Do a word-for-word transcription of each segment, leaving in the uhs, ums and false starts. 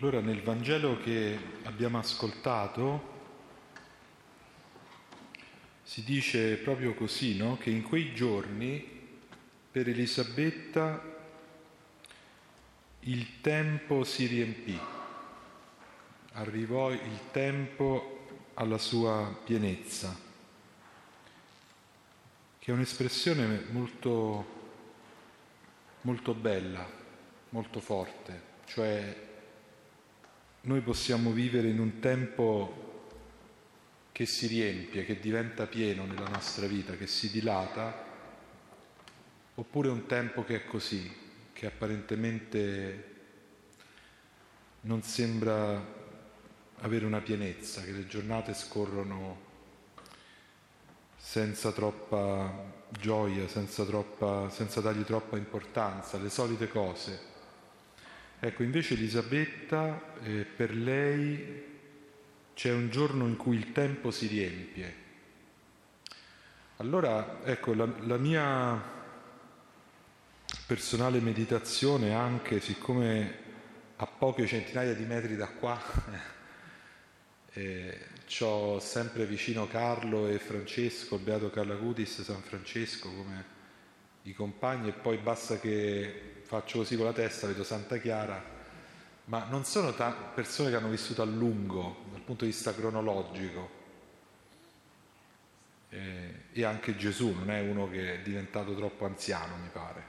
Allora, nel Vangelo che abbiamo ascoltato si dice proprio così, no? Che in quei giorni per Elisabetta il tempo si riempì, arrivò il tempo alla sua pienezza, che è un'espressione molto, molto bella, molto forte, cioè noi possiamo vivere in un tempo che si riempie, che diventa pieno nella nostra vita, che si dilata, oppure un tempo che è così, che apparentemente non sembra avere una pienezza, che le giornate scorrono senza troppa gioia, senza, troppa, senza dargli troppa importanza, le solite cose. Ecco, invece Elisabetta, eh, per lei c'è un giorno in cui il tempo si riempie. Allora, ecco, la, la mia personale meditazione anche, siccome a poche centinaia di metri da qua eh, c'ho sempre vicino Carlo e Francesco, il beato Carlo Acutis, San Francesco come i compagni, e poi basta che faccio così con la testa, vedo Santa Chiara, ma non sono ta- persone che hanno vissuto a lungo dal punto di vista cronologico, eh, e anche Gesù non è uno che è diventato troppo anziano, mi pare.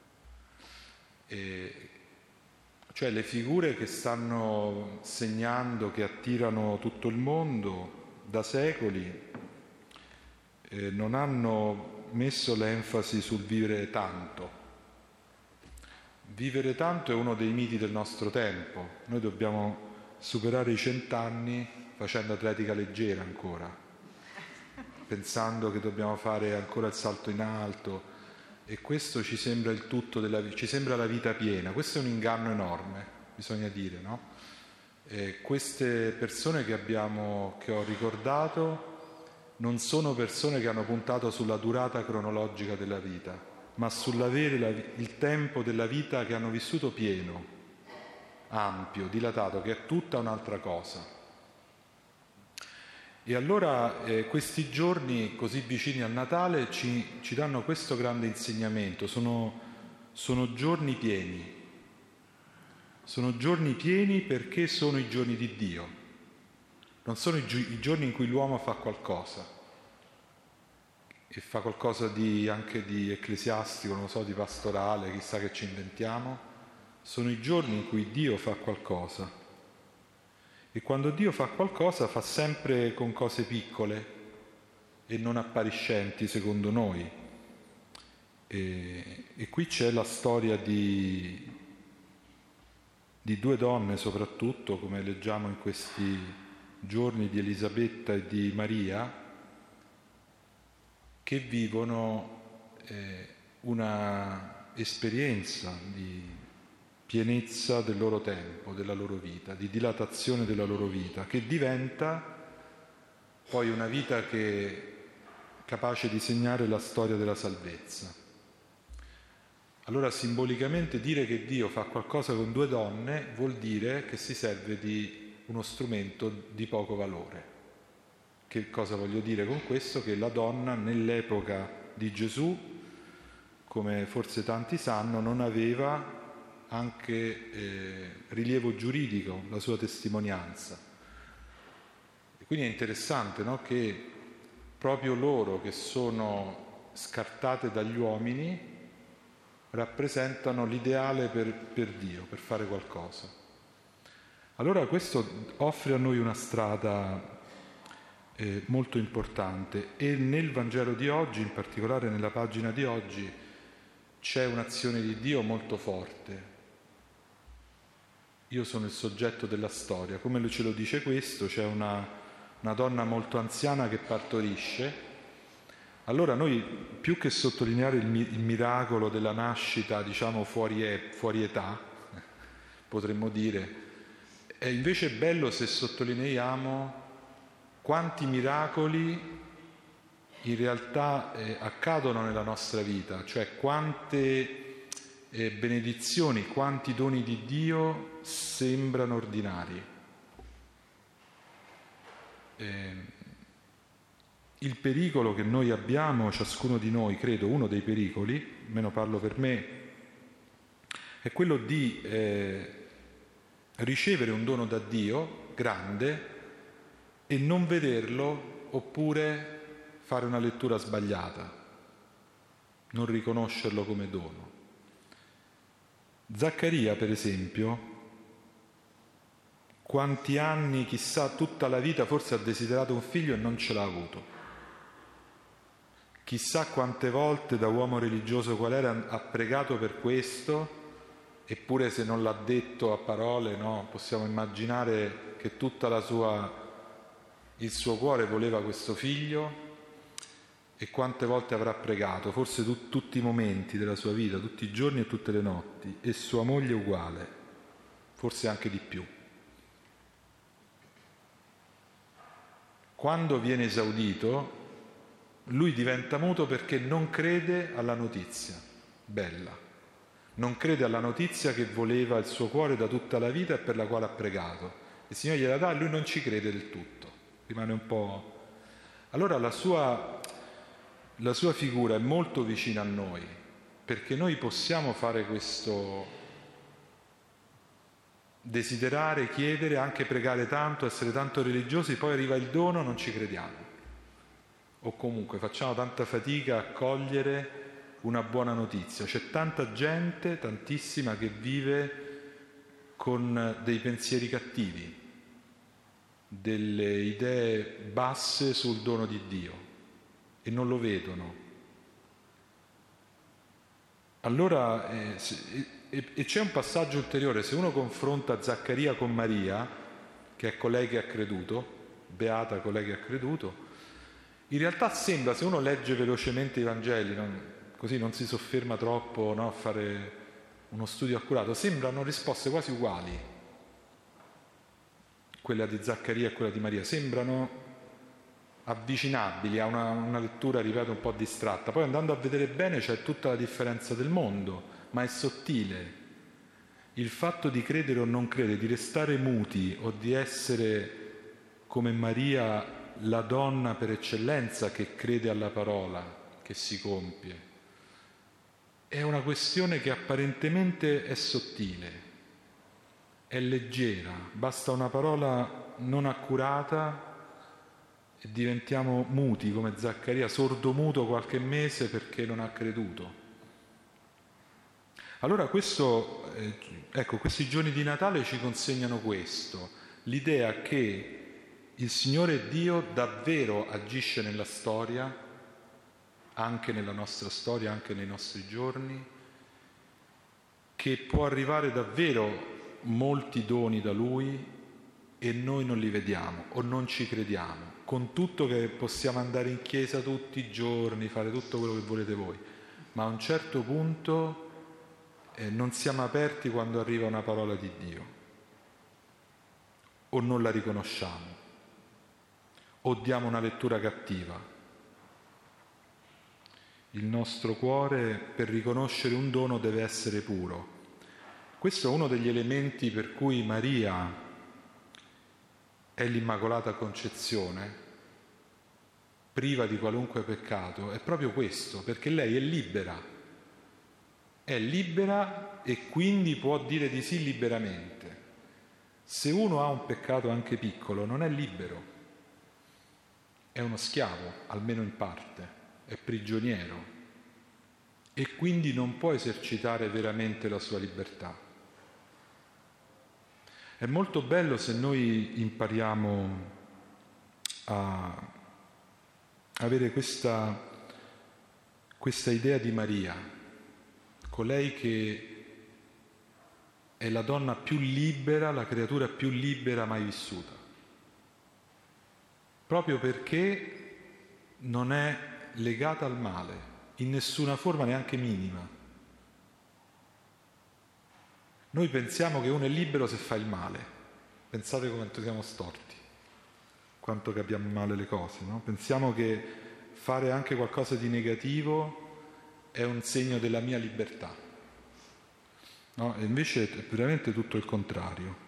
E, cioè le figure che stanno segnando, che attirano tutto il mondo da secoli, eh, non hanno messo l'enfasi sul vivere tanto. Vivere tanto è uno dei miti del nostro tempo. Noi dobbiamo superare i cent'anni facendo atletica leggera ancora, pensando che dobbiamo fare ancora il salto in alto, e questo ci sembra il tutto della vita, ci sembra la vita piena. Questo è un inganno enorme, bisogna dire, no? E queste persone che abbiamo, che ho ricordato, non sono persone che hanno puntato sulla durata cronologica della vita, ma sull'avere la, il tempo della vita che hanno vissuto pieno, ampio, dilatato, che è tutta un'altra cosa. E allora eh, questi giorni così vicini al Natale ci, ci danno questo grande insegnamento. Sono, sono giorni pieni, sono giorni pieni perché sono i giorni di Dio, non sono i, gi- i giorni in cui l'uomo fa qualcosa, e fa qualcosa di, anche di ecclesiastico, non lo so, di pastorale, chissà che ci inventiamo. Sono i giorni in cui Dio fa qualcosa. E quando Dio fa qualcosa fa sempre con cose piccole e non appariscenti secondo noi. E, e qui c'è la storia di, di due donne soprattutto, come leggiamo in questi giorni, di Elisabetta e di Maria, che vivono eh, una esperienza di pienezza del loro tempo, della loro vita, di dilatazione della loro vita, che diventa poi una vita che è capace di segnare la storia della salvezza. Allora, simbolicamente, dire che Dio fa qualcosa con due donne vuol dire che si serve di uno strumento di poco valore. Che cosa voglio dire con questo? Che la donna nell'epoca di Gesù, come forse tanti sanno, non aveva anche eh, rilievo giuridico la sua testimonianza. E quindi è interessante, no, che proprio loro, che sono scartate dagli uomini, rappresentano l'ideale per, per Dio, per fare qualcosa. Allora questo offre a noi una strada eh, molto importante, e nel Vangelo di oggi, in particolare nella pagina di oggi, c'è un'azione di Dio molto forte. Io sono il soggetto della storia. Come ce lo dice questo? C'è una, una donna molto anziana che partorisce. Allora noi, più che sottolineare il, il miracolo della nascita, diciamo, fuori, fuori età, potremmo dire, è invece bello se sottolineiamo quanti miracoli in realtà eh, accadono nella nostra vita, cioè quante eh, benedizioni, quanti doni di Dio sembrano ordinari. Eh, il pericolo che noi abbiamo, ciascuno di noi, credo, uno dei pericoli, almeno parlo per me, è quello di eh, ricevere un dono da Dio grande e non vederlo, oppure fare una lettura sbagliata, non riconoscerlo come dono. Zaccaria, per esempio, quanti anni, chissà, tutta la vita forse ha desiderato un figlio e non ce l'ha avuto. Chissà quante volte da uomo religioso qual era ha pregato per questo, eppure se non l'ha detto a parole, no, possiamo immaginare che tutta la sua, il suo cuore voleva questo figlio. E quante volte avrà pregato, forse tu, tutti i momenti della sua vita, tutti i giorni e tutte le notti, e sua moglie uguale, forse anche di più. Quando viene esaudito, lui diventa muto perché non crede alla notizia bella, non crede alla notizia che voleva il suo cuore da tutta la vita e per la quale ha pregato. Il Signore gliela dà e lui non ci crede del tutto, rimane un po'... Allora la sua... La sua figura è molto vicina a noi, perché noi possiamo fare questo desiderare, chiedere, anche pregare tanto, essere tanto religiosi, poi arriva il dono, non ci crediamo. O comunque facciamo tanta fatica a cogliere una buona notizia. C'è tanta gente, tantissima, che vive con dei pensieri cattivi, delle idee basse sul dono di Dio. E non lo vedono. Allora, eh, se, e, e c'è un passaggio ulteriore, se uno confronta Zaccaria con Maria, che è colei che ha creduto, beata colei che ha creduto, in realtà sembra, se uno legge velocemente i Vangeli, non, così non si sofferma troppo, no, a fare uno studio accurato, sembrano risposte quasi uguali, quella di Zaccaria e quella di Maria, sembrano avvicinabili a una, una lettura, ripeto, un po' distratta. Poi andando a vedere bene c'è tutta la differenza del mondo, ma è sottile. Il fatto di credere o non credere, di restare muti o di essere come Maria la donna per eccellenza che crede alla parola che si compie, è una questione che apparentemente è sottile, è leggera, basta una parola non accurata e diventiamo muti come Zaccaria, sordomuto qualche mese perché non ha creduto. Allora questo, eh, ecco, questi giorni di Natale ci consegnano questo, l'idea che il Signore Dio davvero agisce nella storia, anche nella nostra storia, anche nei nostri giorni, che può arrivare davvero molti doni da Lui e noi non li vediamo o non ci crediamo, con tutto che possiamo andare in chiesa tutti i giorni, fare tutto quello che volete voi, ma a un certo punto eh, non siamo aperti quando arriva una parola di Dio, o non la riconosciamo, o diamo una lettura cattiva. Il nostro cuore, per riconoscere un dono, deve essere puro. Questo è uno degli elementi per cui Maria è l'Immacolata Concezione, priva di qualunque peccato, è proprio questo, perché lei è libera, è libera e quindi può dire di sì liberamente. Se uno ha un peccato anche piccolo, non è libero, è uno schiavo, almeno in parte, è prigioniero e quindi non può esercitare veramente la sua libertà. È molto bello se noi impariamo a avere questa, questa idea di Maria, colei che è la donna più libera, la creatura più libera mai vissuta, proprio perché non è legata al male, in nessuna forma, neanche minima. Noi pensiamo che uno è libero se fa il male, pensate quanto siamo storti, quanto capiamo male le cose, no? Pensiamo che fare anche qualcosa di negativo è un segno della mia libertà. no? E invece è veramente tutto il contrario.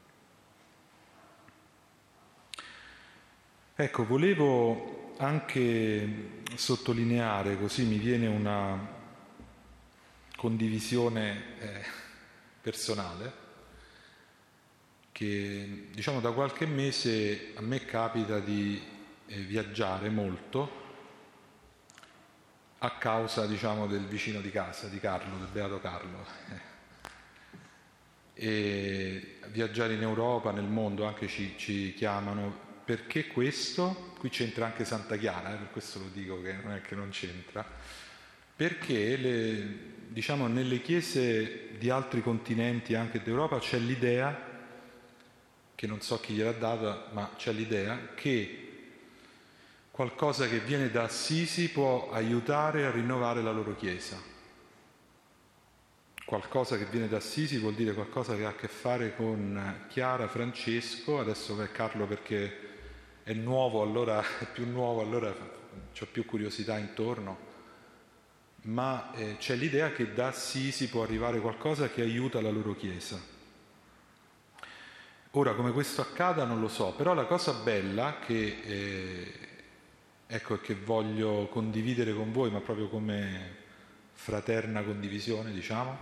Ecco, volevo anche sottolineare, così mi viene una condivisione eh, personale, che diciamo da qualche mese a me capita di eh, viaggiare molto a causa, diciamo, del vicino di casa, di Carlo, del beato Carlo. E viaggiare in Europa, nel mondo, anche ci, ci chiamano. Perché questo? Qui c'entra anche Santa Chiara, eh, per questo lo dico, che non è che non c'entra. Perché le, diciamo, nelle chiese di altri continenti, anche d'Europa, c'è l'idea, che non so chi gliel'ha data, ma c'è l'idea che qualcosa che viene da Assisi può aiutare a rinnovare la loro chiesa. Qualcosa che viene da Assisi vuol dire qualcosa che ha a che fare con Chiara, Francesco, adesso è Carlo perché è nuovo, allora è più nuovo, allora ho più curiosità intorno, ma eh, c'è l'idea che da Assisi può arrivare qualcosa che aiuta la loro chiesa. Ora, come questo accada non lo so, però la cosa bella che, eh, ecco, che voglio condividere con voi, ma proprio come fraterna condivisione, diciamo,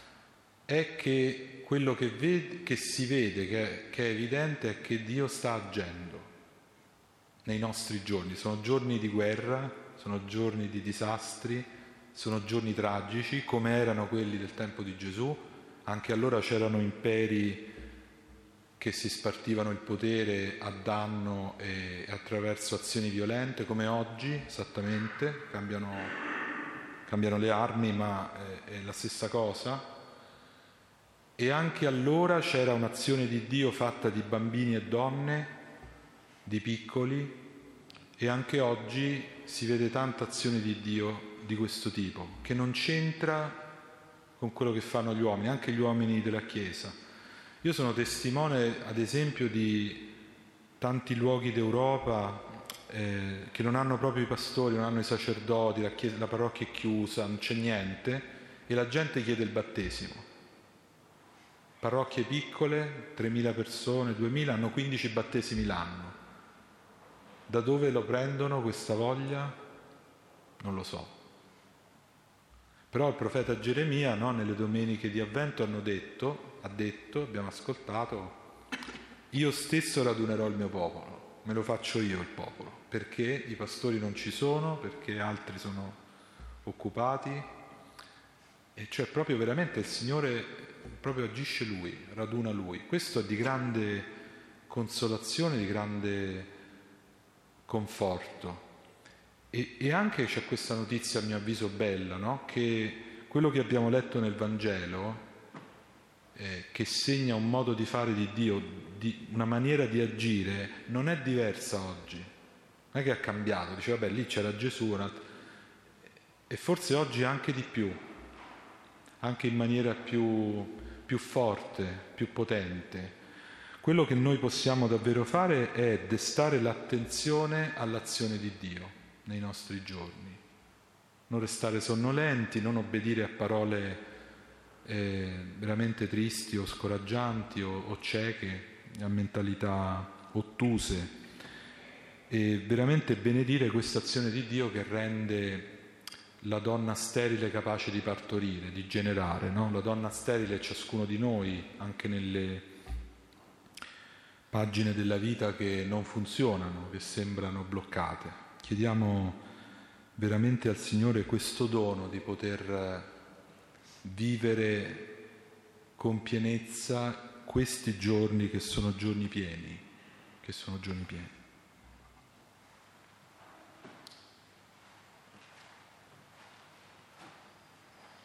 è che quello che, ved- che si vede, che è, che è evidente, è che Dio sta agendo nei nostri giorni. Sono giorni di guerra, sono giorni di disastri, sono giorni tragici, come erano quelli del tempo di Gesù. Anche allora c'erano imperi che si spartivano il potere a danno e attraverso azioni violente, come oggi esattamente, cambiano, cambiano le armi, ma è, è la stessa cosa. E anche allora c'era un'azione di Dio fatta di bambini e donne, di piccoli, e anche oggi si vede tanta azione di Dio di questo tipo, che non c'entra con quello che fanno gli uomini, anche gli uomini della Chiesa. Io sono testimone, ad esempio, di tanti luoghi d'Europa eh, che non hanno proprio i pastori, non hanno i sacerdoti, la, chiesa, la parrocchia è chiusa, non c'è niente, e la gente chiede il battesimo. Parrocchie piccole, tremila persone, duemila, hanno quindici battesimi l'anno. Da dove lo prendono questa voglia? Non lo so. Però il profeta Geremia, no, nelle domeniche di Avvento hanno detto, ha detto, abbiamo ascoltato, io stesso radunerò il mio popolo, me lo faccio io il popolo, perché i pastori non ci sono, perché altri sono occupati, e cioè proprio veramente il Signore proprio agisce Lui, raduna Lui. Questo è di grande consolazione, di grande conforto. E, e anche c'è questa notizia, a mio avviso, bella, no? Che quello che abbiamo letto nel Vangelo, eh, che segna un modo di fare di Dio, di, una maniera di agire, non è diversa oggi. Non è che ha cambiato, dice vabbè lì c'era Gesù, e forse oggi anche di più, anche in maniera più, più forte, più potente. Quello che noi possiamo davvero fare è destare l'attenzione all'azione di Dio nei nostri giorni, non restare sonnolenti, non obbedire a parole eh, veramente tristi o scoraggianti o, o cieche, a mentalità ottuse, e veramente benedire questa azione di Dio che rende la donna sterile capace di partorire, di generare, no? La donna sterile è ciascuno di noi, anche nelle pagine della vita che non funzionano, che sembrano bloccate. Chiediamo veramente al Signore questo dono di poter vivere con pienezza questi giorni che sono giorni pieni, che sono giorni pieni.